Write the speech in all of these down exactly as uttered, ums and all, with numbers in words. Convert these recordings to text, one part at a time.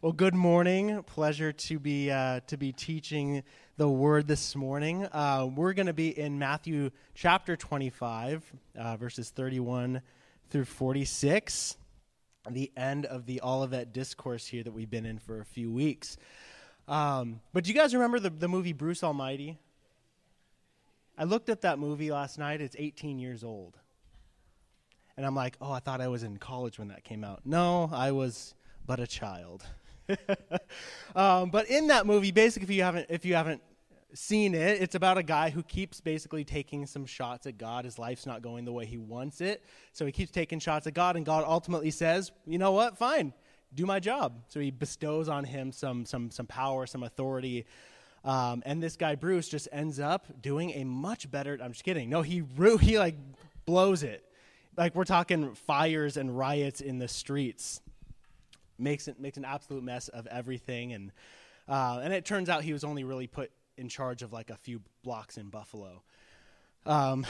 Well, good morning. Pleasure to be uh, to be teaching the Word this morning. Uh, we're going to be in Matthew chapter twenty-five, uh, verses thirty-one through forty-six, the end of the Olivet Discourse here that we've been in for a few weeks. Um, but do you guys remember the, the movie Bruce Almighty? I looked at that movie last night. It's eighteen years old. And I'm like, oh, I thought I was in college when that came out. No, I was but a child. um, but in that movie, basically, if you haven't if you haven't seen it, it's about a guy who keeps basically taking some shots at God. His life's not going the way he wants it, so he keeps taking shots at God, and God ultimately says, "You know what? Fine, do my job." So he bestows on him some some some power, some authority, um, and this guy Bruce just ends up doing a much better. I'm just kidding. No, he he like blows it. Like we're talking fires and riots in the streets. Makes it makes an absolute mess of everything, and uh, and it turns out he was only really put in charge of like a few blocks in Buffalo. Um,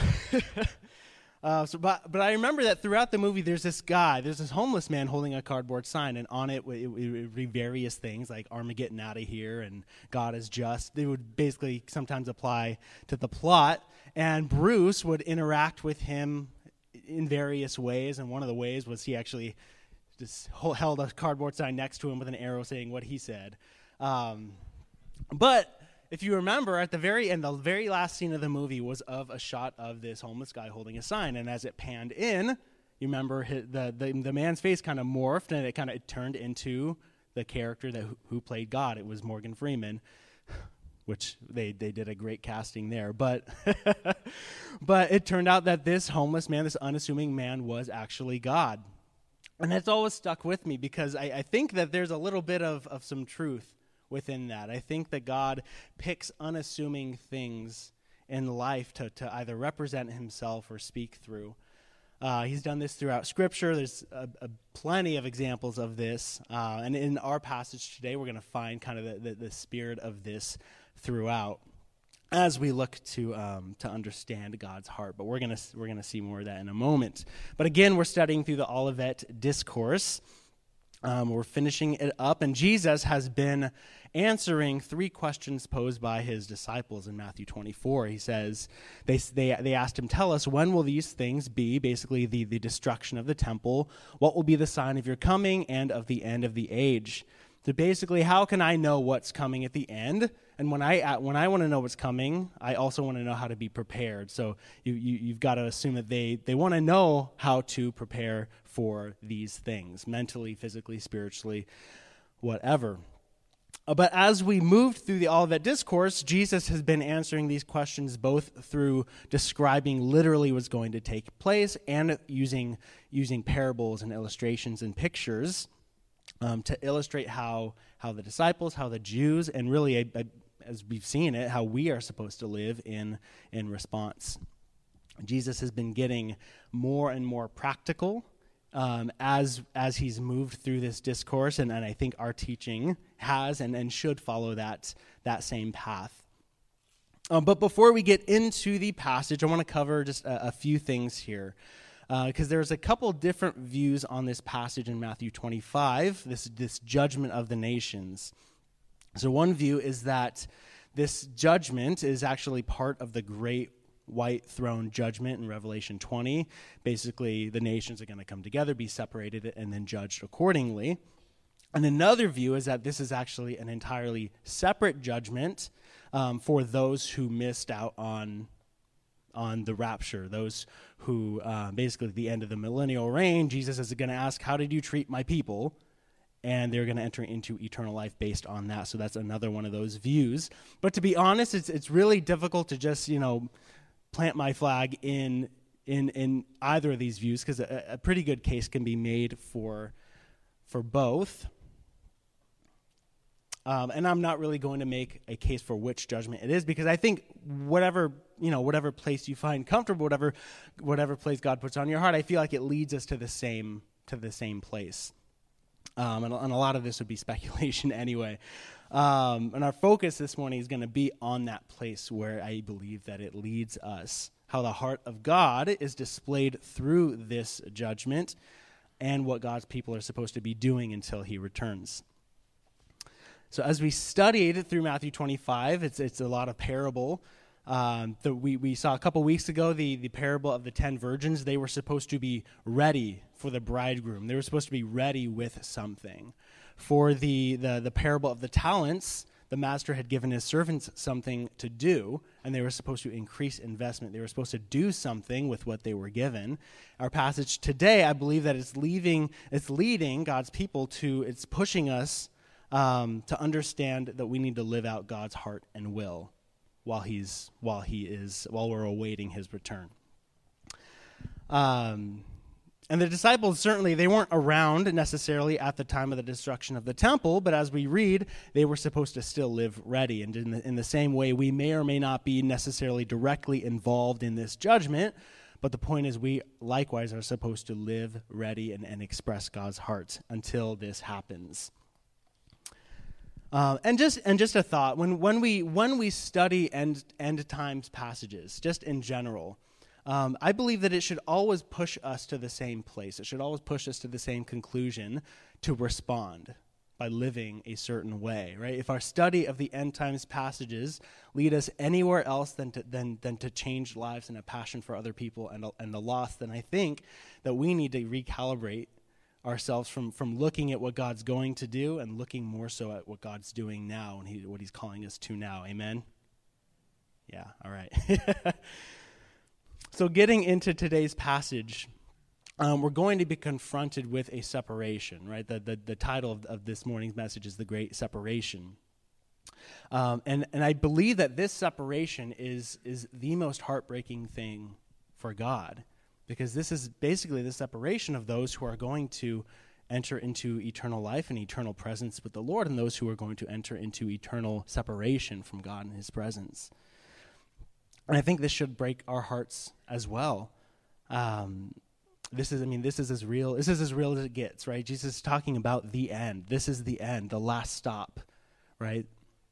uh, so, but but I remember that throughout the movie, there's this guy, there's this homeless man holding a cardboard sign, and on it it would be various things like Armageddon out of here and God is just. They would basically sometimes apply to the plot, and Bruce would interact with him in various ways, and one of the ways was he actually just held a cardboard sign next to him with an arrow saying what he said. Um, but if you remember, at the very end, the very last scene of the movie was of a shot of this homeless guy holding a sign, and as it panned in, you remember his, the, the the man's face kind of morphed, and it kind of turned into the character that who played God. It was Morgan Freeman, which they, they did a great casting there. But but it turned out that this homeless man, this unassuming man, was actually God. And that's always stuck with me because I, I think that there's a little bit of, of some truth within that. I think that God picks unassuming things in life to, to either represent himself or speak through. Uh, he's done this throughout Scripture. There's a, a plenty of examples of this. Uh, and in our passage today, we're going to find kind of the, the, the spirit of this throughout as we look to um, to understand God's heart. But we're gonna we're gonna see more of that in a moment. But again, we're studying through the Olivet Discourse. Um, we're finishing it up, and Jesus has been answering three questions posed by his disciples in Matthew twenty-four. He says they they they asked him, "Tell us, when will these things be?" Basically, the the destruction of the temple. What will be the sign of your coming and of the end of the age? So basically, how can I know what's coming at the end? And when I when I want to know what's coming, I also want to know how to be prepared. So you, you, you've got to assume that they, they want to know how to prepare for these things, mentally, physically, spiritually, whatever. Uh, but as we moved through the Olivet Discourse, Jesus has been answering these questions both through describing literally what's going to take place and using using parables and illustrations and pictures Um, to illustrate how how the disciples, how the Jews, and really, a, a, as we've seen it, how we are supposed to live in in response. Jesus has been getting more and more practical um, as as he's moved through this discourse, and, and I think our teaching has and, and should follow that that same path. Um, but before we get into the passage, I want to cover just a, a few things here. Because uh, there's a couple different views on this passage in Matthew twenty-five, this this judgment of the nations. So one view is that this judgment is actually part of the great white throne judgment in Revelation twenty. Basically, the nations are going to come together, be separated, and then judged accordingly. And another view is that this is actually an entirely separate judgment um, for those who missed out on on the rapture, those who uh, basically at the end of the millennial reign, Jesus is going to ask, how did you treat my people? And they're going to enter into eternal life based on that. So that's another one of those views. But to be honest, it's it's really difficult to just, you know, plant my flag in in in either of these views, because a, a pretty good case can be made for for both. Um, and I'm not really going to make a case for which judgment it is, because I think whatever, you know, whatever place you find comfortable, whatever, whatever place God puts on your heart, I feel like it leads us to the same, to the same place. Um, and, and a lot of this would be speculation anyway. Um, and our focus this morning is going to be on that place where I believe that it leads us, how the heart of God is displayed through this judgment, and what God's people are supposed to be doing until he returns. So as we studied through Matthew twenty-five, it's it's a lot of parable. Um, the, we, we saw a couple weeks ago the, the parable of the ten virgins. They were supposed to be ready for the bridegroom. They were supposed to be ready with something. For the, the, the parable of the talents, the master had given his servants something to do, and they were supposed to increase investment. They were supposed to do something with what they were given. Our passage today, I believe that it's leaving, it's leading God's people to, it's pushing us um, to understand that we need to live out God's heart and will while he's while he is while we're awaiting his return. Um, and the disciples certainly they weren't around necessarily at the time of the destruction of the temple, but as we read, they were supposed to still live ready. And in the, in the same way, we may or may not be necessarily directly involved in this judgment, but the point is we likewise are supposed to live ready and, and express God's heart until this happens. Uh, and just and just a thought, when when we when we study end end times passages, just in general, um, I believe that it should always push us to the same place. It should always push us to the same conclusion to respond by living a certain way, right? If our study of the end times passages lead us anywhere else than to, than than to change lives and a passion for other people and and the lost, then I think that we need to recalibrate ourselves from, from looking at what God's going to do and looking more so at what God's doing now and he, what he's calling us to now. Amen? Yeah, all right. So getting into today's passage, um, we're going to be confronted with a separation, right? The the, the title of, of this morning's message is The Great Separation. Um, and, and I believe that this separation is is the most heartbreaking thing for God. Because this is basically the separation of those who are going to enter into eternal life and eternal presence with the Lord and those who are going to enter into eternal separation from God and his presence. And I think this should break our hearts as well. Um, this is, I mean, this is as real, this is as real as it gets, right? Jesus is talking about the end. This is the end, the last stop, right?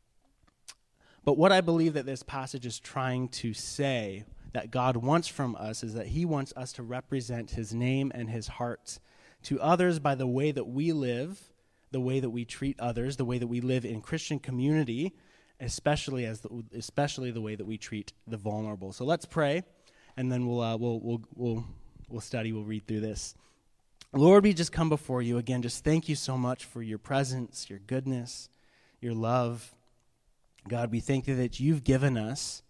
But what I believe that this passage is trying to say that God wants from us is that he wants us to represent his name and his heart to others by the way that we live, the way that we treat others, the way that we live in Christian community, especially as the, especially the way that we treat the vulnerable. So let's pray, and then we'll uh, we'll we'll we'll we'll study. We'll read through this. Lord, we just come before you again. Just thank you so much for your presence, your goodness, your love. God, we thank you that you've given us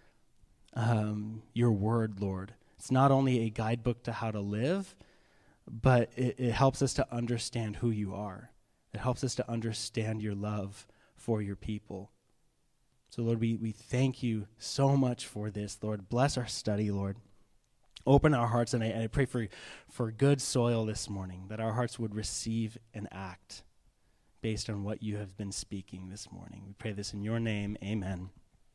Um, your word, Lord. It's not only a guidebook to how to live, but it, it helps us to understand who you are. It helps us to understand your love for your people. So, Lord, we, we thank you so much for this, Lord. Bless our study, Lord. Open our hearts, and I, and I pray for, for good soil this morning, that our hearts would receive and act based on what you have been speaking this morning. We pray this in your name. Amen.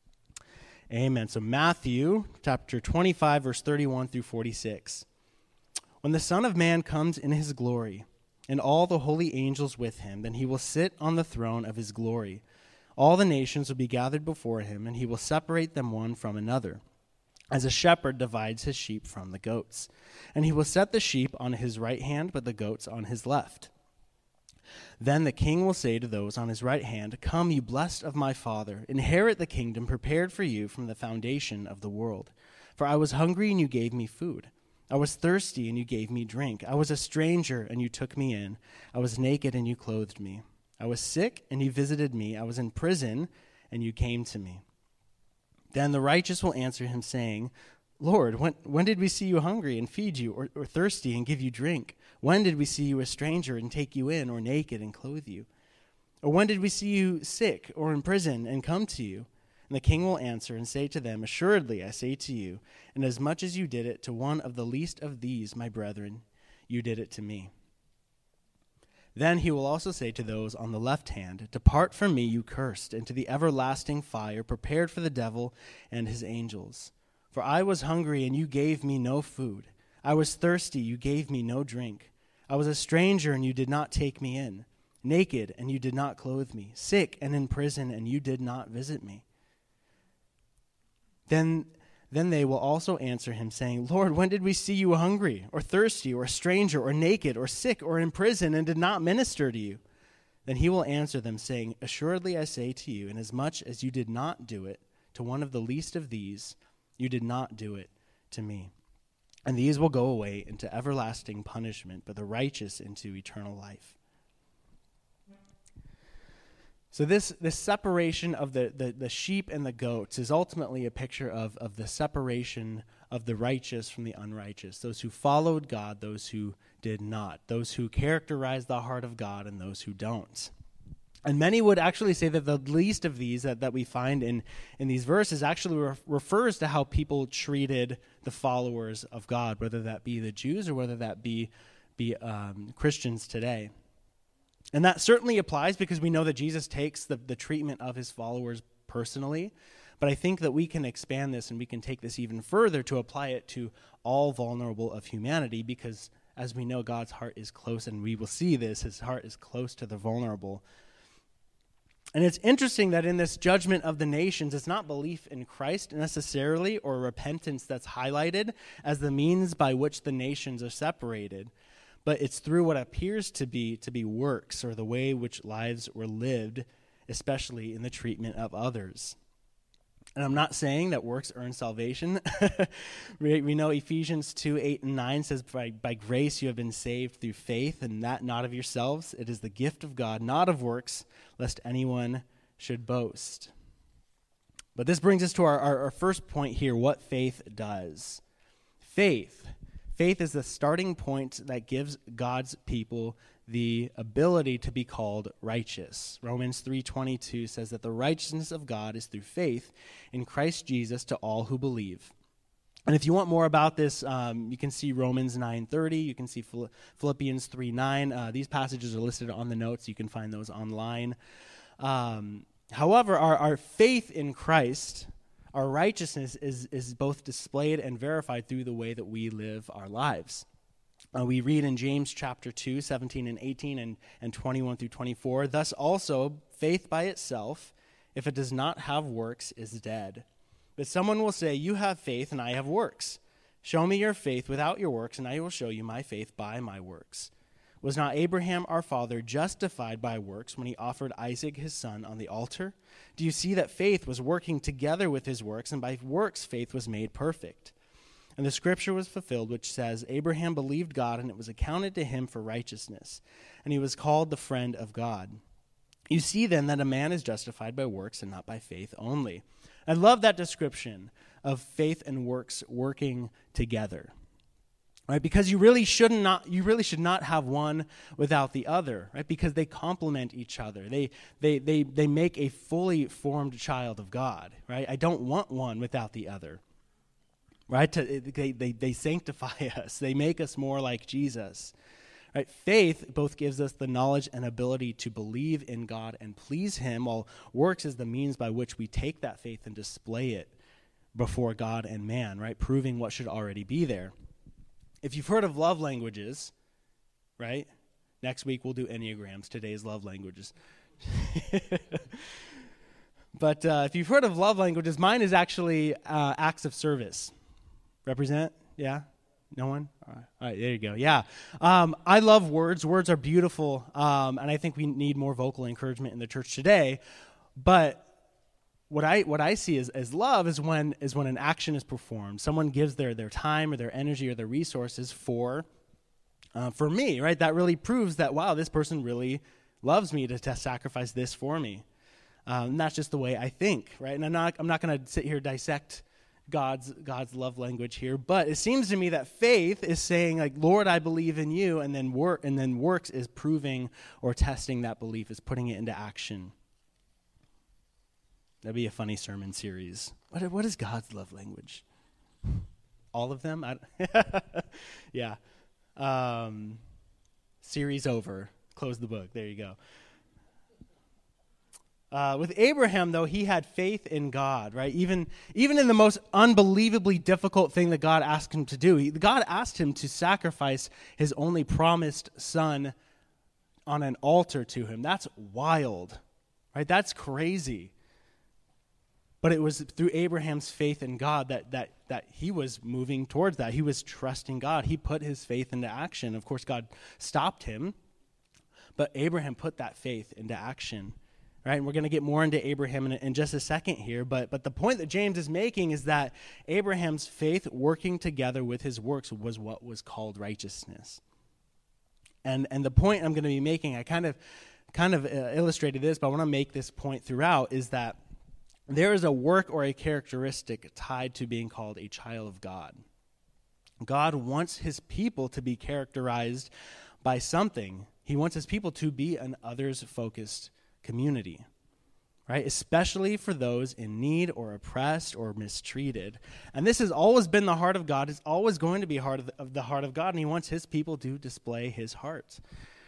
Amen. So Matthew chapter twenty-five, verse thirty-one through forty-six. When the Son of Man comes in his glory, and all the holy angels with him, then he will sit on the throne of his glory. All the nations will be gathered before him, and he will separate them one from another, as a shepherd divides his sheep from the goats. And he will set the sheep on his right hand, but the goats on his left. Then the king will say to those on his right hand, "Come, you blessed of my Father, inherit the kingdom prepared for you from the foundation of the world. For I was hungry, and you gave me food. I was thirsty, and you gave me drink. I was a stranger, and you took me in. I was naked, and you clothed me. I was sick, and you visited me. I was in prison, and you came to me." Then the righteous will answer him, saying, "Lord, when, when did we see you hungry and feed you, or, or thirsty and give you drink? When did we see you a stranger and take you in, or naked and clothe you? Or when did we see you sick or in prison and come to you?" And the king will answer and say to them, "Assuredly, I say to you, inasmuch as you did it to one of the least of these, my brethren, you did it to me." Then he will also say to those on the left hand, "Depart from me, you cursed, into the everlasting fire prepared for the devil and his angels. For I was hungry, and you gave me no food. I was thirsty, you gave me no drink. I was a stranger, and you did not take me in. Naked, and you did not clothe me. Sick and in prison, and you did not visit me." Then, then they will also answer him, saying, "Lord, when did we see you hungry, or thirsty, or a stranger, or naked, or sick, or in prison, and did not minister to you?" Then he will answer them, saying, Assuredly I say to you, inasmuch as you did not do it to one of the least of these, you did not do it to me. And these will go away into everlasting punishment, but the righteous into eternal life. So this, this separation of the, the, the sheep and the goats is ultimately a picture of, of the separation of the righteous from the unrighteous, those who followed God, those who did not, those who characterize the heart of God and those who don't. And many would actually say that the least of these that, that we find in, in these verses actually re- refers to how people treated the followers of God, whether that be the Jews or whether that be, be um, Christians today. And that certainly applies because we know that Jesus takes the, the treatment of his followers personally. But I think that we can expand this and we can take this even further to apply it to all vulnerable of humanity because, as we know, God's heart is close, and we will see this, his heart is close to the vulnerable. And it's interesting that in this judgment of the nations, it's not belief in Christ necessarily or repentance that's highlighted as the means by which the nations are separated. But it's through what appears to be to be works, or the way which lives were lived, especially in the treatment of others. And I'm not saying that works earn salvation. we, we know Ephesians two, eight, and nine says, by, by grace you have been saved through faith, and that not of yourselves. It is the gift of God, not of works, lest anyone should boast. But this brings us to our, our, our first point here, what faith does. Faith. Faith is the starting point that gives God's people the ability to be called righteous. Romans three twenty-two says that the righteousness of God is through faith in Christ Jesus to all who believe. And if you want more about this, um, you can see Romans nine thirty, you can see Philippians three nine. Uh, these passages are listed on the notes. You can find those online. Um, however, our, our faith in Christ, our righteousness is, is both displayed and verified through the way that we live our lives. Uh, we read in James chapter two, seventeen and eighteen and, and twenty-one through twenty-four, thus also faith by itself, if it does not have works, is dead. But someone will say, you have faith and I have works. Show me your faith without your works, and I will show you my faith by my works. Was not Abraham our father justified by works when he offered Isaac his son on the altar? Do you see that faith was working together with his works, and by works faith was made perfect? And the scripture was fulfilled, which says, Abraham believed God, and it was accounted to him for righteousness, and he was called the friend of God. You see then that a man is justified by works and not by faith only. I love that description of faith and works working together. Right, because you really should not you really should not have one without the other, right? Because they complement each other. They they they they make a fully formed child of God, right? I don't want one without the other. Right? To, they, they they sanctify us. They make us more like Jesus. Right? Faith both gives us the knowledge and ability to believe in God and please him, while works is the means by which we take that faith and display it before God and man, right? Proving what should already be there. If you've heard of love languages, right? Next week we'll do Enneagrams. Today's love languages. But uh, if you've heard of love languages, mine is actually uh, acts of service. Represent? Yeah? No one? All right, All right there you go. Yeah. Um, I love words. Words are beautiful, um, and I think we need more vocal encouragement in the church today. But What I what I see as, as love is when is when an action is performed. Someone gives their, their time or their energy or their resources for uh, for me, right? That really proves that, wow, this person really loves me to, to sacrifice this for me. Um, and that's just the way I think, right? And I'm not I'm not going to sit here dissect God's God's love language here, but it seems to me that faith is saying, like, Lord, I believe in you, and then work and then works is proving or testing that belief, is putting it into action. That'd be a funny sermon series. What what is God's love language? All of them? I yeah. Um, series over. Close the book. There you go. Uh, with Abraham, though, he had faith in God, right? Even, even in the most unbelievably difficult thing that God asked him to do. He, God asked him to sacrifice his only promised son on an altar to him. That's wild, right? That's crazy. But it was through Abraham's faith in God that that that he was moving towards that. He was trusting God. He put his faith into action. Of course, God stopped him. But Abraham put that faith into action, right? And we're going to get more into Abraham in, in just a second here. But, but the point that James is making is that Abraham's faith working together with his works was what was called righteousness. And and the point I'm going to be making, I kind of kind of uh, illustrated this, but I want to make this point throughout, is that there is a work or a characteristic tied to being called a child of God. God wants his people to be characterized by something. He wants his people to be an others-focused community, right? Especially for those in need or oppressed or mistreated. And this has always been the heart of God. It's always going to be heart of the, of the heart of God, and he wants his people to display his heart.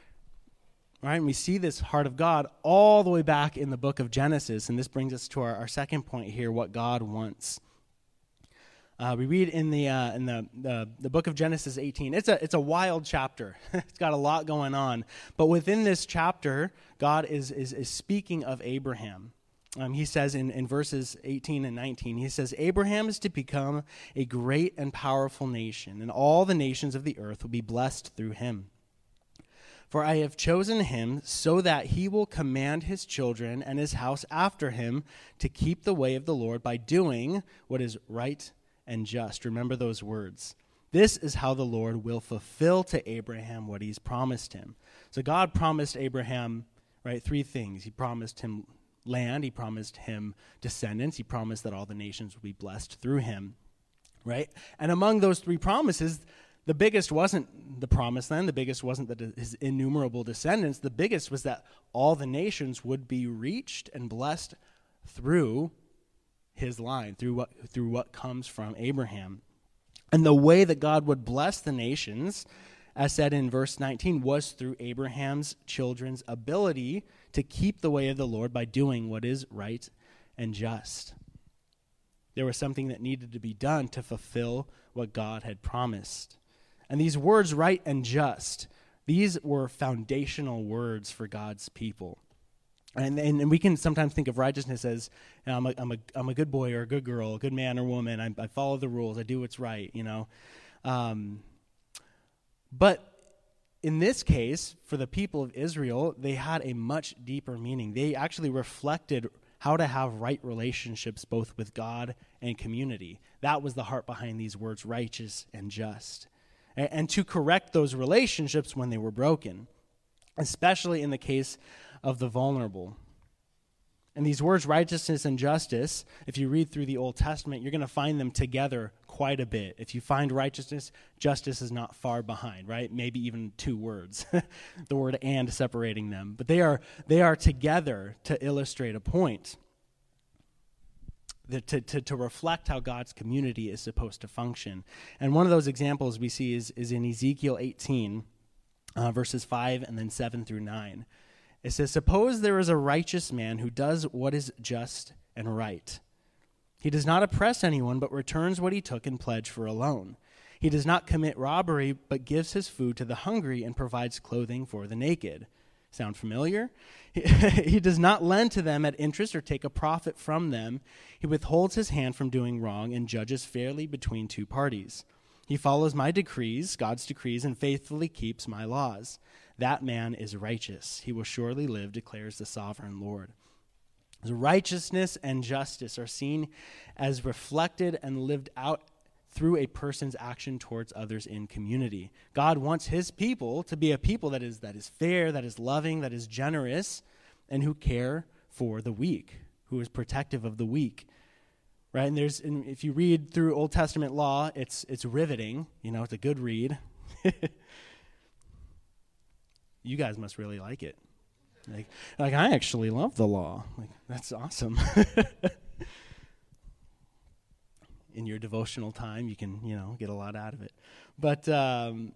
Right? And we see this heart of God all the way back in the book of Genesis, and this brings us to our, our second point here, what God wants. Uh, we read in the uh, in the, the the book of Genesis eighteen. It's a it's a wild chapter. It's got a lot going on. But within this chapter, God is is, is speaking of Abraham. Um, he says in, in verses eighteen and nineteen, he says, Abraham is to become a great and powerful nation, and all the nations of the earth will be blessed through him. For I have chosen him so that he will command his children and his house after him to keep the way of the Lord by doing what is right and just. Remember those words. This is how the Lord will fulfill to Abraham what he's promised him. So God promised Abraham, right, three things. He promised him land. He promised him descendants. He promised that all the nations would be blessed through him, right? And among those three promises, the biggest wasn't the promised land. The biggest wasn't that his innumerable descendants. The biggest was that all the nations would be reached and blessed through his line, through what through what comes from Abraham. And the way that God would bless the nations, as said in verse nineteen, was through Abraham's children's ability to keep the way of the Lord by doing what is right and just. There was something that needed to be done to fulfill what God had promised. And these words, right and just, these were foundational words for God's people. And, and and we can sometimes think of righteousness as, you know, I'm, a, I'm, a, I'm a good boy or a good girl, a good man or woman. I, I follow the rules. I do what's right, you know. Um, but in this case, for the people of Israel, they had a much deeper meaning. They actually reflected how to have right relationships both with God and community. That was the heart behind these words, righteous and just. And, and to correct those relationships when they were broken, especially in the case of the vulnerable. And these words, righteousness and justice, if you read through the Old Testament, you're going to find them together quite a bit. If you find righteousness, justice is not far behind, right? Maybe even two words, the word and separating them. But they are they are together to illustrate a point, the, to, to, to reflect how God's community is supposed to function. And one of those examples we see is, is in Ezekiel eighteen, uh, verses five and then seven through nine. It says, suppose there is a righteous man who does what is just and right. He does not oppress anyone, but returns what he took in pledge for a loan. He does not commit robbery, but gives his food to the hungry and provides clothing for the naked. Sound familiar? He, he does not lend to them at interest or take a profit from them. He withholds his hand from doing wrong and judges fairly between two parties. He follows my decrees, God's decrees, and faithfully keeps my laws. That man is righteous. He will surely live, declares the sovereign Lord. So righteousness and justice are seen as reflected and lived out through a person's action towards others in community. God wants his people to be a people that is that is fair, that is loving, that is generous, and who care for the weak, who is protective of the weak. Right? And there's and if you read through Old Testament law, it's it's riveting. You know, it's a good read. You guys must really like it. Like, like I actually love the law. Like, that's awesome. In your devotional time, you can, you know, get a lot out of it. But um,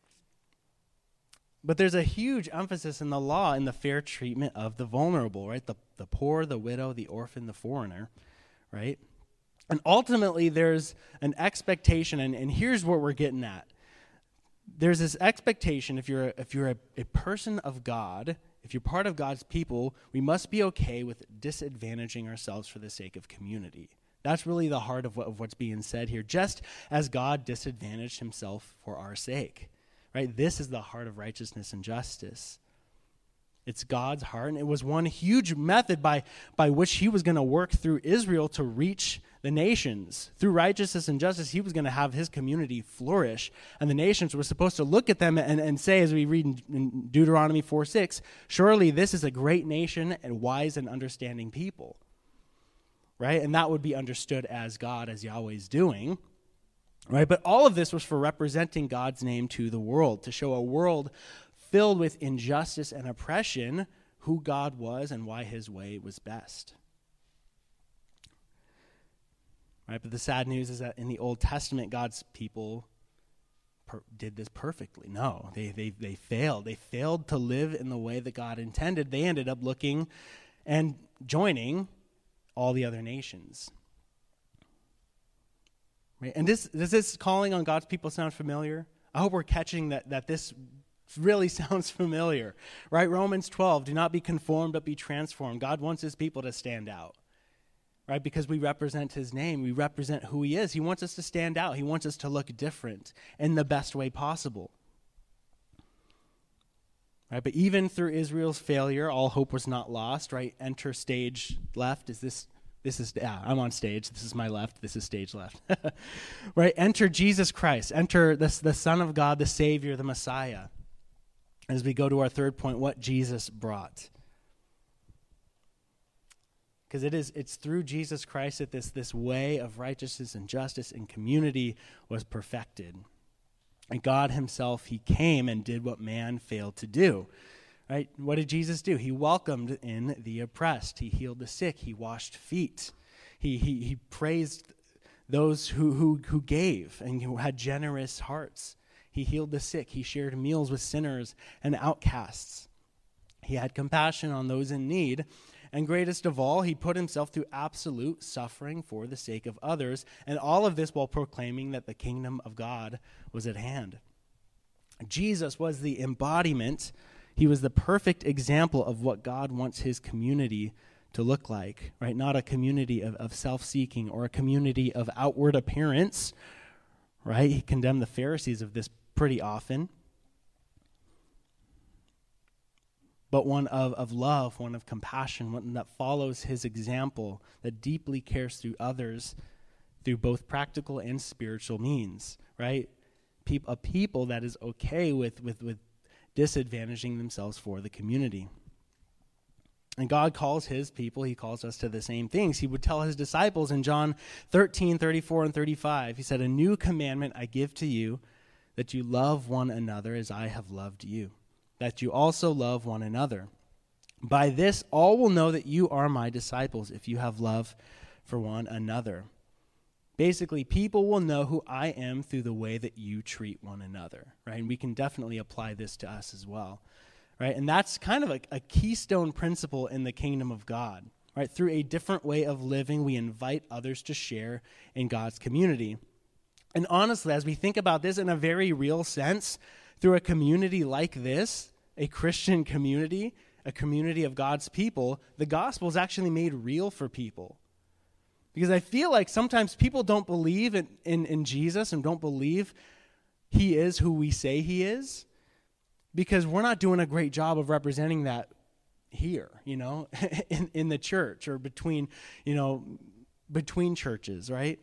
but there's a huge emphasis in the law in the fair treatment of the vulnerable, right? The the poor, the widow, the orphan, the foreigner, right? And ultimately, there's an expectation, and, and here's what we're getting at. There's this expectation, if you're, if you're a, a person of God, if you're part of God's people, we must be okay with disadvantaging ourselves for the sake of community. That's really the heart of, what, of what's being said here, just as God disadvantaged himself for our sake, right? This is the heart of righteousness and justice. It's God's heart, and it was one huge method by, by which he was going to work through Israel to reach the nations. Through righteousness and justice, he was going to have his community flourish, and the nations were supposed to look at them and, and say, as we read in, in Deuteronomy four six, surely this is a great nation and wise and understanding people, right? And that would be understood as God, as Yahweh's doing, right? But all of this was for representing God's name to the world, to show a world filled with injustice and oppression, who God was and why his way was best. Right, but the sad news is that in the Old Testament, God's people per- did this perfectly. No, they, they they failed. They failed to live in the way that God intended. They ended up looking and joining all the other nations. Right? And this, does this calling on God's people sound familiar? I hope we're catching that that this really sounds familiar, right? Romans twelve, do not be conformed, but be transformed. God wants his people to stand out, right? Because we represent his name. We represent who he is. He wants us to stand out. He wants us to look different in the best way possible, right? But even through Israel's failure, all hope was not lost, right? Enter stage left. Is this, this is, yeah, I'm on stage. This is my left. This is stage left, right? Enter Jesus Christ. Enter the, the Son of God, the Savior, the Messiah. As we go to our third point, what Jesus brought. Because it is, it's through Jesus Christ that this, this way of righteousness and justice and community was perfected. And God himself, he came and did what man failed to do. Right? What did Jesus do? He welcomed in the oppressed. He healed the sick. He washed feet. He, he, he praised those who, who, who gave and who had generous hearts. He healed the sick. He shared meals with sinners and outcasts. He had compassion on those in need. And greatest of all, he put himself through absolute suffering for the sake of others. And all of this while proclaiming that the kingdom of God was at hand. Jesus was the embodiment. He was the perfect example of what God wants his community to look like, right? Not a community of, of self-seeking or a community of outward appearance, right? He condemned the Pharisees of this pretty often. But one of, of love, one of compassion, one that follows his example, that deeply cares through others through both practical and spiritual means, right? Pe- a people that is okay with, with, with disadvantaging themselves for the community. And God calls his people, he calls us to the same things. He would tell his disciples in John thirteen, thirty-four, and thirty-five, he said, a new commandment I give to you, that you love one another as I have loved you, that you also love one another. By this, all will know that you are my disciples, if you have love for one another. Basically, people will know who I am through the way that you treat one another, right? And we can definitely apply this to us as well, right? And that's kind of a, a keystone principle in the kingdom of God, right? Through a different way of living, we invite others to share in God's community. And honestly, as we think about this in a very real sense, through a community like this, a Christian community, a community of God's people, the gospel is actually made real for people. Because I feel like sometimes people don't believe in, in, in Jesus and don't believe he is who we say he is, because we're not doing a great job of representing that here, you know, in, in the church or between, you know, between churches, right?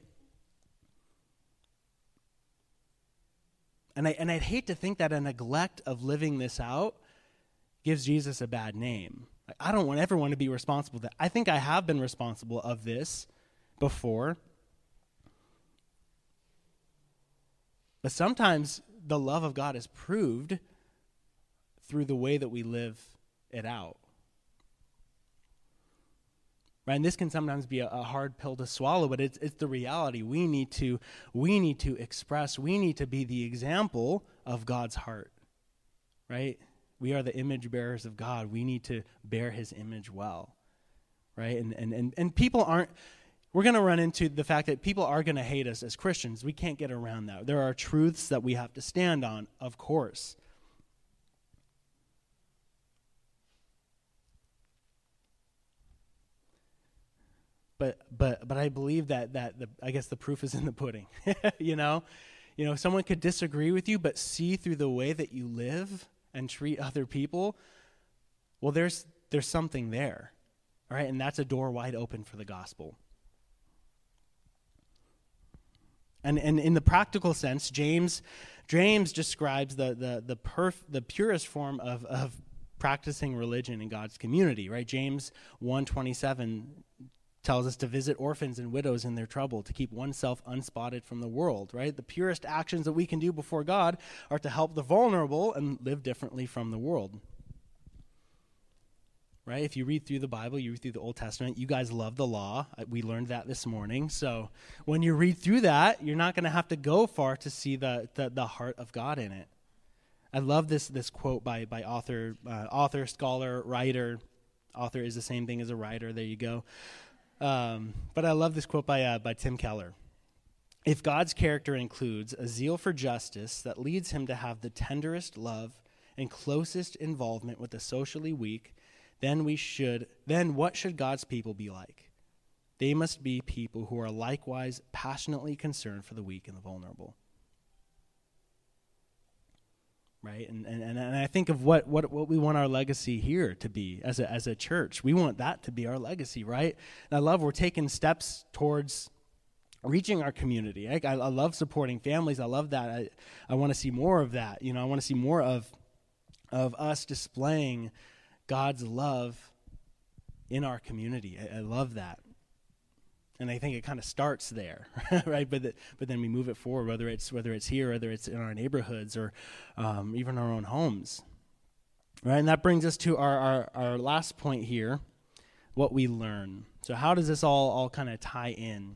And I and I'd hate to think that a neglect of living this out gives Jesus a bad name. I don't want everyone to be responsible for that. I think I have been responsible of this before. But sometimes the love of God is proved through the way that we live it out. Right? And this can sometimes be a, a hard pill to swallow, but it's it's the reality. We need to we need to express, we need to be the example of God's heart. Right? We are the image bearers of God. We need to bear his image well. Right? And and and, and people aren't we're going to run into the fact that people are going to hate us as Christians. We can't get around that. There are truths that we have to stand on, of course. But but but I believe that that the, I guess the proof is in the pudding. you know, you know, someone could disagree with you, but see through the way that you live and treat other people, well, there's there's something there, all right? And that's a door wide open for the gospel. And and in the practical sense, James James describes the the the perf, the purest form of of practicing religion in God's community, right? James one twenty-seven tells us to visit orphans and widows in their trouble, to keep oneself unspotted from the world, right? The purest actions that we can do before God are to help the vulnerable and live differently from the world. Right? If you read through the Bible, you read through the Old Testament, you guys love the law. We learned that this morning. So when you read through that, you're not going to have to go far to see the, the, the heart of God in it. I love this this quote by by author, uh, author, scholar, writer. Author is the same thing as a writer. There you go. Um, but I love this quote by uh, by Tim Keller. If God's character includes a zeal for justice that leads him to have the tenderest love and closest involvement with the socially weak, then we should, then what should God's people be like? They must be people who are likewise passionately concerned for the weak and the vulnerable. Right? And and, and I think of what, what, what we want our legacy here to be as a as a church. We want that to be our legacy, right? And I love we're taking steps towards reaching our community. I, I, I love supporting families. I love that. I, I want to see more of that. You know, I want to see more of of us displaying God's love in our community. I, I love that. And I think it kind of starts there, right? But the, but then we move it forward, whether it's whether it's here, whether it's in our neighborhoods, or um, even our own homes, right? And that brings us to our, our, our last point here, what we learn. So how does this all, all kind of tie in?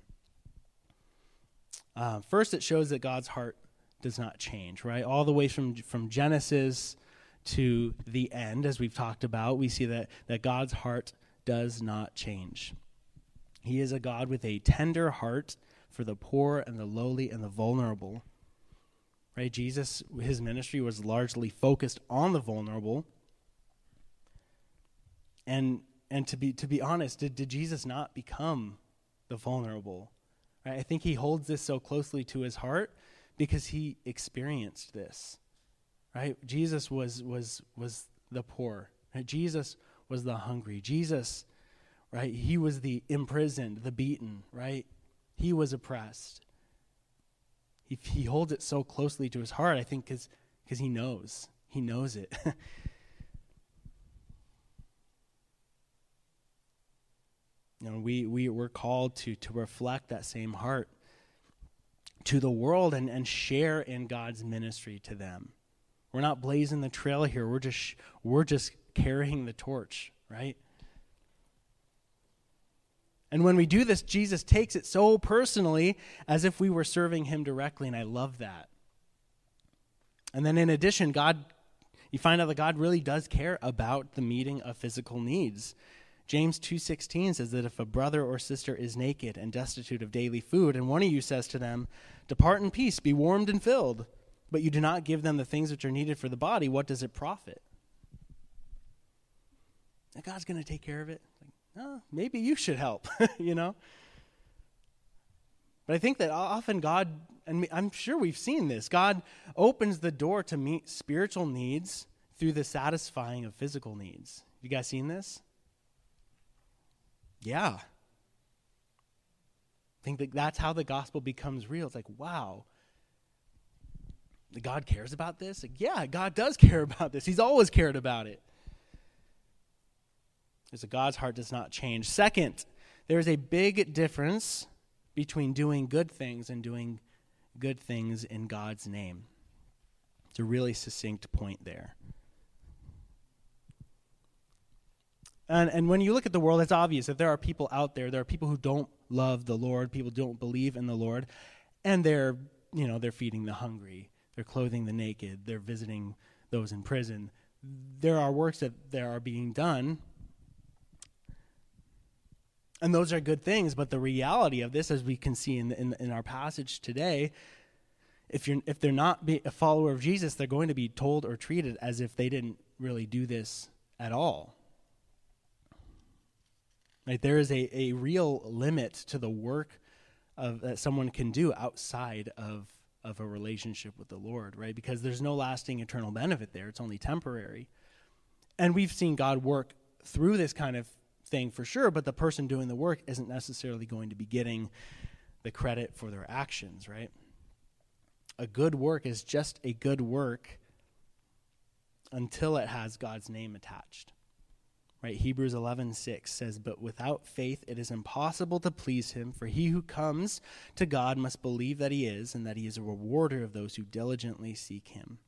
Uh, first, it shows that God's heart does not change, right? All the way from from Genesis to the end, as we've talked about, we see that, that God's heart does not change. He is a God with a tender heart for the poor and the lowly and the vulnerable. Right? Jesus, his ministry was largely focused on the vulnerable. And and to be to be honest, did, did Jesus not become the vulnerable? Right? I think he holds this so closely to his heart because he experienced this. Right? Jesus was was was the poor. Right? Jesus was the hungry. Jesus, right? He was the imprisoned, the beaten, right? He was oppressed. He he holds it so closely to his heart, I think, because because he knows. He knows it. You know, we, we, we're called to, to reflect that same heart to the world and, and share in God's ministry to them. We're not blazing the trail here. We're just we're just carrying the torch, right? And when we do this, Jesus takes it so personally as if we were serving him directly, and I love that. And then in addition, God, you find out that God really does care about the meeting of physical needs. James two sixteen says that if a brother or sister is naked and destitute of daily food, and one of you says to them, "Depart in peace, be warmed and filled," but you do not give them the things which are needed for the body, what does it profit? And God's going to take care of it. Oh, maybe you should help, you know? But I think that often God, and I'm sure we've seen this, God opens the door to meet spiritual needs through the satisfying of physical needs. You guys seen this? Yeah. I think that that's how the gospel becomes real. It's like, wow, God cares about this? Like, yeah, God does care about this. He's always cared about it. So God's heart does not change. Second, there is a big difference between doing good things and doing good things in God's name. It's a really succinct point there. And and when you look at the world, it's obvious that there are people out there, there are people who don't love the Lord, people who don't believe in the Lord, and they're, you know, they're feeding the hungry, they're clothing the naked, they're visiting those in prison. There are works that there are being done, and those are good things, but the reality of this, as we can see in in, in our passage today, if you're if they're not be a follower of Jesus, they're going to be told or treated as if they didn't really do this at all. Right? There is a, a real limit to the work of that someone can do outside of, of a relationship with the Lord, right? Because there's no lasting eternal benefit there. It's only temporary. And we've seen God work through this kind of thing for sure, but the person doing the work isn't necessarily going to be getting the credit for their actions, right? A good work is just a good work until it has God's name attached. Right? Hebrews eleven six says, "But without faith it is impossible to please him, for he who comes to God must believe that he is, and that he is a rewarder of those who diligently seek him."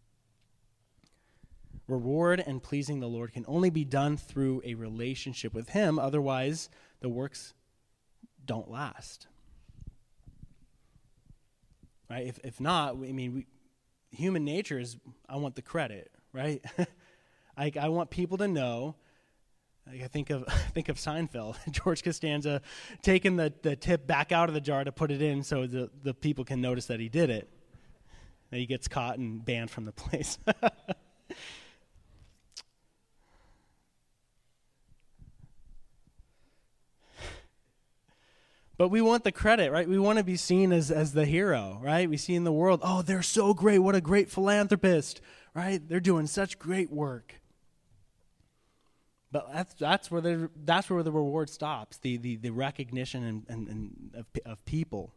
Reward and pleasing the Lord can only be done through a relationship with him. Otherwise, the works don't last. Right? If if not, I mean, we, human nature is, I want the credit, right? I, I want people to know. Like I think of think of Seinfeld, George Costanza taking the, the tip back out of the jar to put it in so the, the people can notice that he did it. And he gets caught and banned from the place. But we want the credit, right? We want to be seen as, as the hero, right? We see in the world, oh, they're so great. What a great philanthropist, right? They're doing such great work. But that's that's where the that's where the reward stops, the the, the recognition and, and, and of, of people.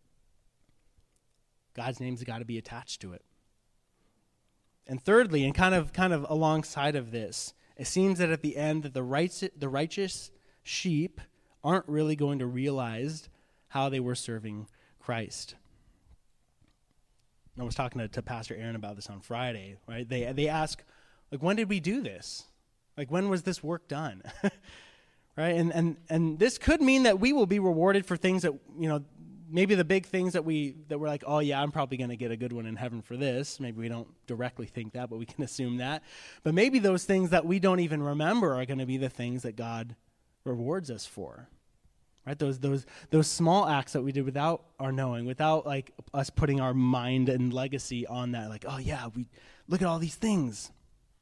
God's name's got to be attached to it. And thirdly, and kind of kind of alongside of this, it seems that at the end that the right, the righteous sheep aren't really going to realize how they were serving Christ. I was talking to, to Pastor Aaron about this on Friday, right? They they ask, like, when did we do this? Like, when was this work done? Right? And and and this could mean that we will be rewarded for things that, you know, maybe the big things that we that we're like, oh yeah, I'm probably going to get a good one in heaven for this. Maybe we don't directly think that, but we can assume that. But maybe those things that we don't even remember are going to be the things that God rewards us for. Right? Those those those small acts that we did without our knowing, without like us putting our mind and legacy on that, like, oh yeah, we look at all these things.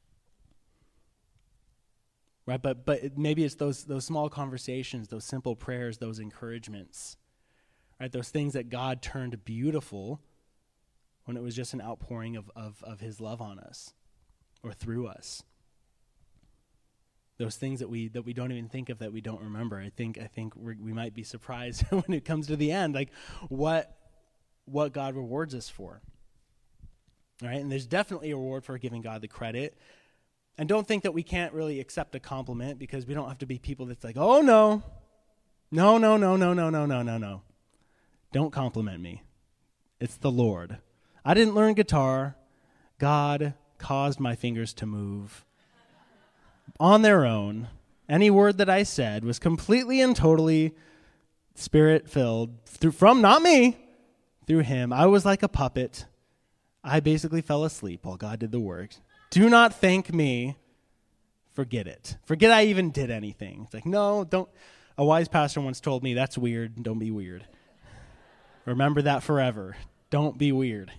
Right? But but it, maybe it's those those small conversations, those simple prayers, those encouragements. Right? Those things that God turned beautiful when it was just an outpouring of of, of his love on us or through us. Those things that we that we don't even think of, that we don't remember. I think I think we're, we might be surprised when it comes to the end, like what what God rewards us for. All right, and there's definitely a reward for giving God the credit. And don't think that we can't really accept a compliment, because we don't have to be people that's like, oh no, no, no, no, no, no, no, no, no, no. Don't compliment me. It's the Lord. I didn't learn guitar. God caused my fingers to move on their own. Any word that I said was completely and totally Spirit-filled through from not me, through him. I was like a puppet. I basically fell asleep while God did the work. Do not thank me. Forget it. Forget I even did anything. It's like, no, don't. A wise pastor once told me, that's weird. Don't be weird. Remember that forever. Don't be weird.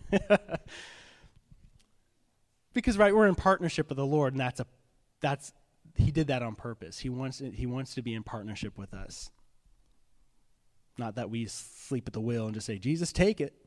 Because, right, we're in partnership with the Lord, and that's a, that's, he did that on purpose. He wants, he wants to be in partnership with us. Not that we sleep at the wheel and just say, Jesus, take it.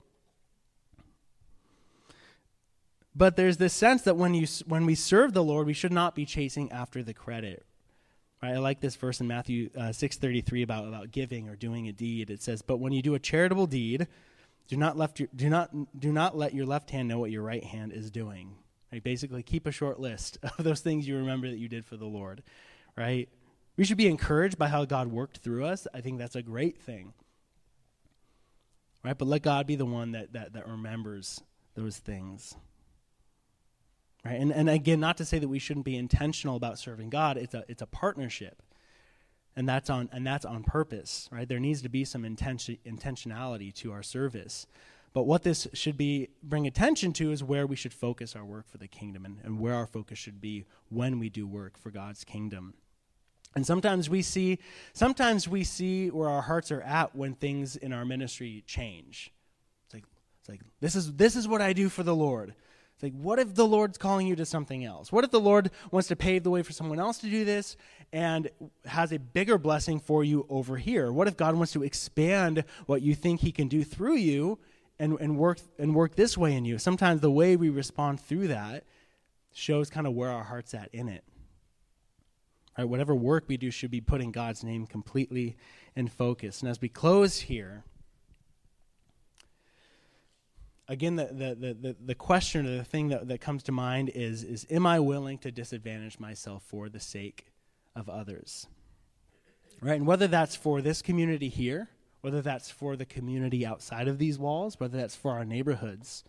But there's this sense that when you when we serve the Lord, we should not be chasing after the credit. Right? I like this verse in Matthew uh, six thirty-three about, about giving or doing a deed. It says, "But when you do a charitable deed, do not left your, do not do not let your left hand know what your right hand is doing." Right? Basically, keep a short list of those things you remember that you did for the Lord. Right? We should be encouraged by how God worked through us. I think that's a great thing. Right? But let God be the one that that, that remembers those things. Right? And and again, not to say that we shouldn't be intentional about serving God. It's a it's a partnership, and that's on and that's on purpose. Right? There needs to be some intention intentionality to our service. But what this should be bring attention to is where we should focus our work for the kingdom, and, and where our focus should be when we do work for God's kingdom. And sometimes we see sometimes we see where our hearts are at when things in our ministry change. It's like it's like this is this is what I do for the Lord. It's like, what if the Lord's calling you to something else? What if the Lord wants to pave the way for someone else to do this and has a bigger blessing for you over here? What if God wants to expand what you think he can do through you and, and work and work this way in you? Sometimes the way we respond through that shows kind of where our heart's at in it. Right? Whatever work we do should be putting God's name completely in focus. And as we close here, again, the the the the, the question or the thing that, that comes to mind is, is am I willing to disadvantage myself for the sake of others? Right? And whether that's for this community here, whether that's for the community outside of these walls, whether that's for our neighborhoods,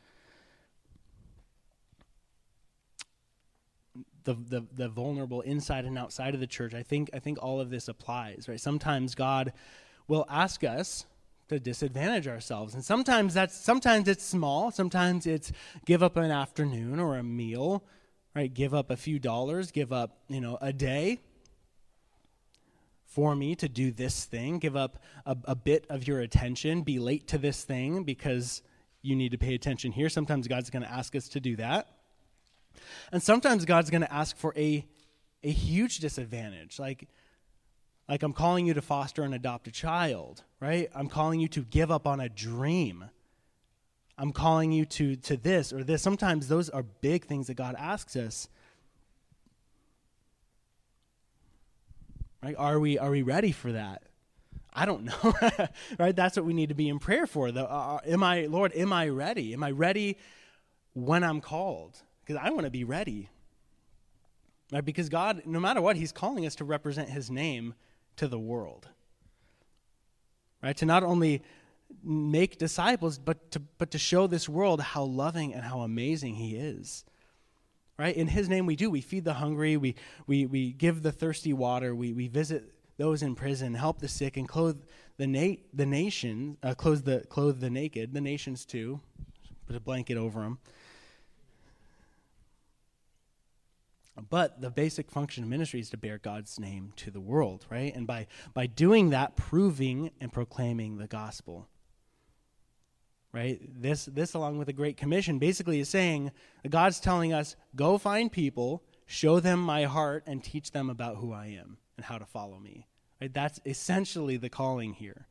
The, the the vulnerable inside and outside of the church, I think I think all of this applies, right? Sometimes God will ask us to disadvantage ourselves, and sometimes that's sometimes it's small, sometimes it's give up an afternoon or a meal, right? Give up a few dollars, give up, you know, a day for me to do this thing, give up a, a bit of your attention, be late to this thing because you need to pay attention here. Sometimes God's going to ask us to do that. And sometimes God's going to ask for a a huge disadvantage, like like I'm calling you to foster and adopt a child, right? I'm calling you to give up on a dream. I'm calling you to to this or this. Sometimes those are big things that God asks us. Right? Are we are we ready for that? I don't know, right? That's what we need to be in prayer for. The, uh, am I, Lord, am I ready? Am I ready when I'm called? Because I want to be ready, right? Because God, no matter what, he's calling us to represent his name to the world, right? To not only make disciples, but to but to show this world how loving and how amazing he is, right? In his name we do. We feed the hungry. We we we give the thirsty water. We we visit those in prison, help the sick, and clothe the na- the nation, uh, clothe the clothe the naked, the nations too. Put a blanket over them. But the basic function of ministry is to bear God's name to the world, right? And by, by doing that, proving and proclaiming the gospel, right? This, this, along with the Great Commission, basically is saying that God's telling us, go find people, show them my heart, and teach them about who I am and how to follow me. Right? That's essentially the calling here.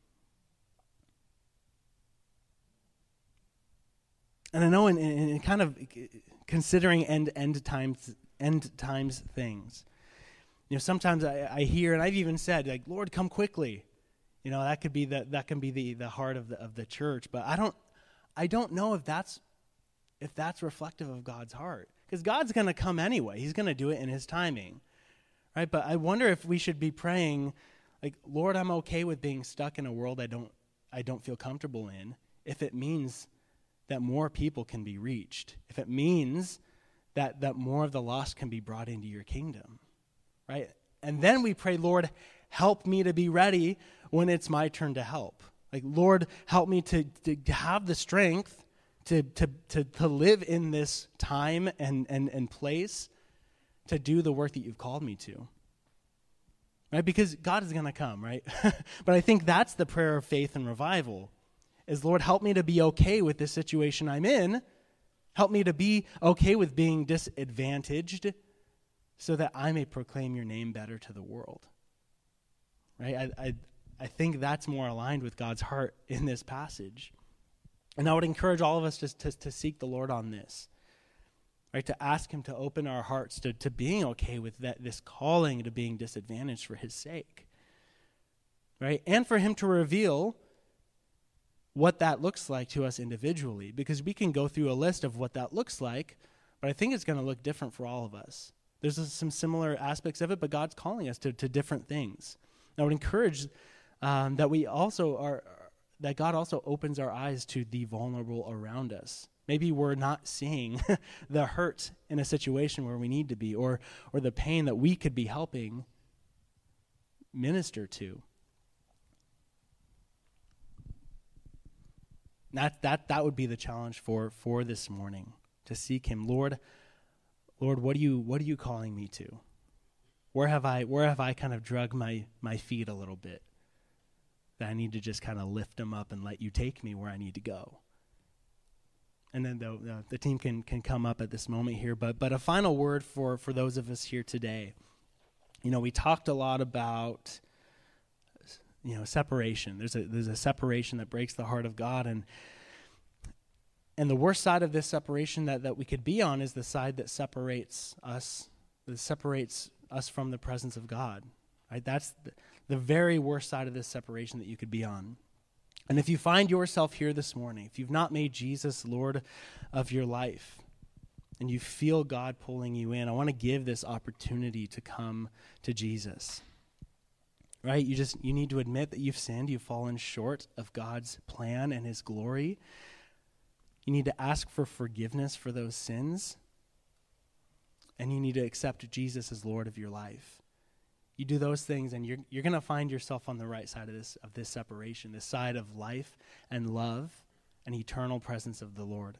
And I know in, in, in kind of considering end end times end times things, you know, sometimes I, I hear, and I've even said, like, Lord, come quickly. You know, that could be the that can be the, the heart of the of the church. But I don't I don't know if that's if that's reflective of God's heart. Because God's gonna come anyway. He's gonna do it in his timing. Right? But I wonder if we should be praying, like, Lord, I'm okay with being stuck in a world I don't I don't feel comfortable in, if it means that more people can be reached, if it means that, that more of the lost can be brought into your kingdom, right? And then we pray, Lord, help me to be ready when it's my turn to help. Like, Lord, help me to, to have the strength to, to, to, to live in this time and, and, and place to do the work that you've called me to, right? Because God is going to come, right? But I think that's the prayer of faith and revival. Is, Lord, help me to be okay with this situation I'm in. Help me to be okay with being disadvantaged so that I may proclaim your name better to the world. Right? I, I, I think that's more aligned with God's heart in this passage. And I would encourage all of us to, to, to seek the Lord on this. Right? To ask him to open our hearts to, to being okay with that, this calling to being disadvantaged for his sake. Right? And for him to reveal what that looks like to us individually, because we can go through a list of what that looks like, but I think it's going to look different for all of us. There's a, some similar aspects of it, but God's calling us to, to different things. I would encourage um, that we also are, that God also opens our eyes to the vulnerable around us. Maybe we're not seeing the hurt in a situation where we need to be, or or the pain that we could be helping minister to. That that that would be the challenge for, for this morning, to seek him. Lord, Lord, what are you what are you calling me to? Where have I where have I kind of drug my, my feet a little bit? That I need to just kind of lift them up and let you take me where I need to go. And then the the, the team can can come up at this moment here, but but a final word for, for those of us here today. You know, we talked a lot about, you know, separation. There's a there's a separation that breaks the heart of God, and and the worst side of this separation that, that we could be on is the side that separates us, that separates us from the presence of God. Right? That's the, the very worst side of this separation that you could be on. And if you find yourself here this morning, if you've not made Jesus Lord of your life, and you feel God pulling you in, I want to give this opportunity to come to Jesus. Right? You just you need to admit that you've sinned, you've fallen short of God's plan and his glory. You need to ask for forgiveness for those sins. And you need to accept Jesus as Lord of your life. You do those things and you're you're going to find yourself on the right side of this of this separation, this side of life and love and eternal presence of the Lord.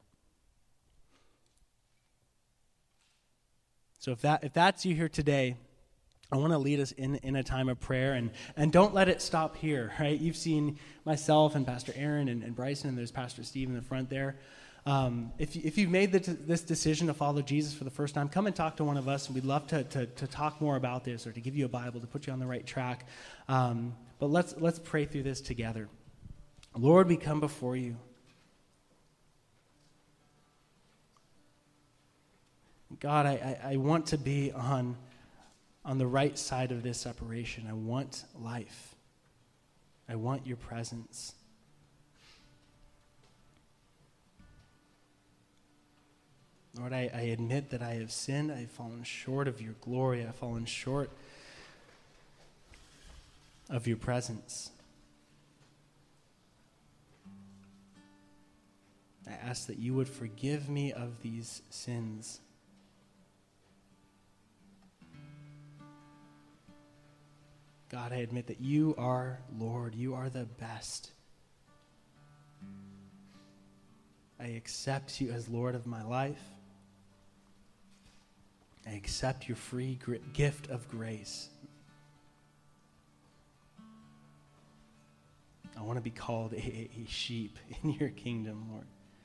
So if that if that's you here today, I want to lead us in, in a time of prayer, and, and don't let it stop here, right? You've seen myself and Pastor Aaron and, and Bryson, and there's Pastor Steve in the front there. Um, if, you, if you've made the t- this decision to follow Jesus for the first time, come and talk to one of us, and we'd love to, to, to talk more about this or to give you a Bible to put you on the right track. Um, but let's let's pray through this together. Lord, we come before you. God, I, I, I want to be on... on the right side of this separation. I want life. I want your presence. Lord, I, I admit that I have sinned. I've fallen short of your glory. I've fallen short of your presence. I ask that you would forgive me of these sins. God, I admit that you are Lord. You are the best. I accept you as Lord of my life. I accept your free gr- gift of grace. I want to be called a, a sheep in your kingdom, Lord.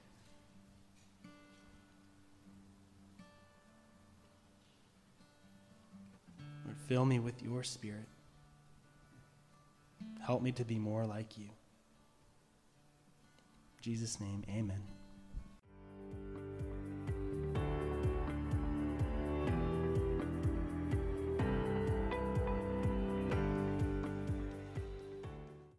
Lord, fill me with your Spirit. Help me to be more like you. In Jesus' name, amen.